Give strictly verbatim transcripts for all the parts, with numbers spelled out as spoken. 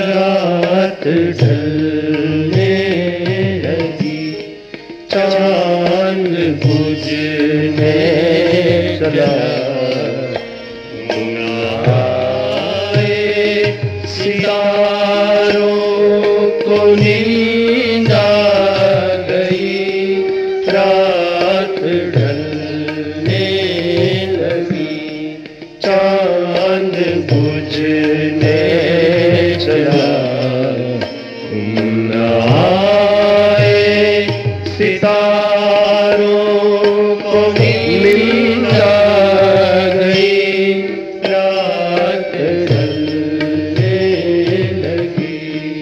रात ढलने लगी, चांद बुझने चला, आए सितारों को नींद आ गई, रात ढलने लगी, चांद बुझने चला, आए सितारों को नींद आ गई, रात ढलने लगी।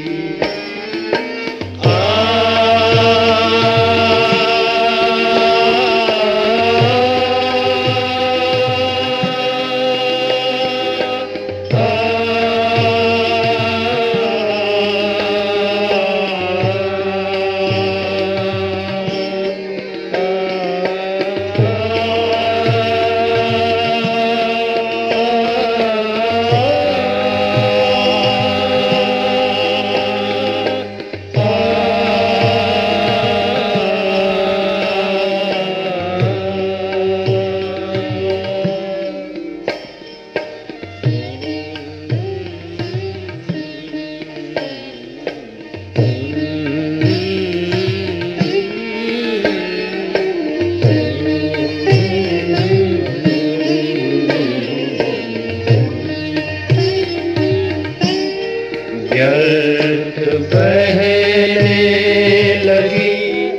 व्यर्थ बहने लगी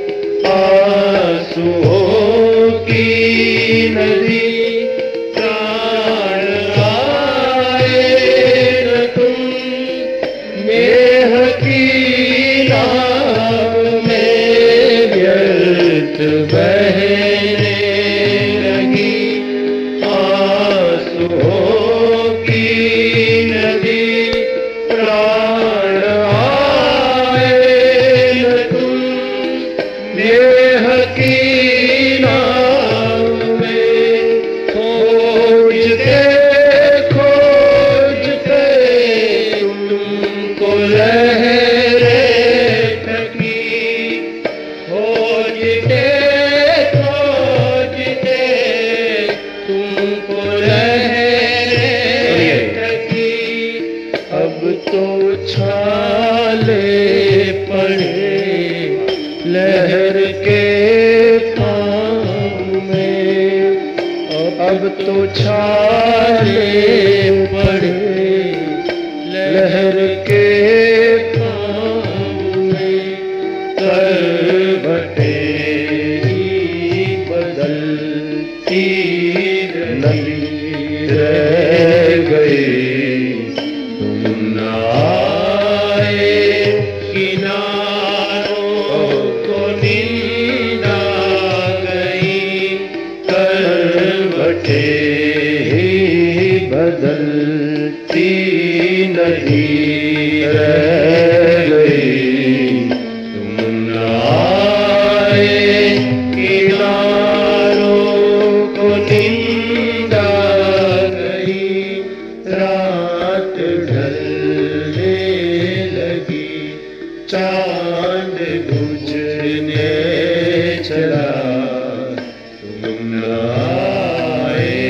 आंसुओं की नदी, प्राण आए न तुम मेह की नाव में, व्यर्थ बहने लगी आंसुओं की नदी, प्राण आए न तुम नेह की नाव में, खोजते खोजते तुमको लहरें ठगी, खोजते खोजते तुमको लहरें ठगी, अब तो छाले पड़े लहर के पाँव में, अब तो छाले पड़े लहर के पाँव में, करवटे बदलती नदी रह गई, तुम न आए किनारों को नींद आ गई, करवटे बदलती नदी रह गई, तुम न आए किनारों को नींद आ गई, रात ढलने लगी, चांद बुझने चला, तुम न आए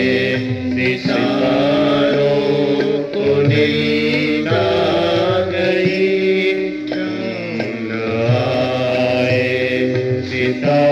सितारों को नींद आ गई, तुम न आए सितारों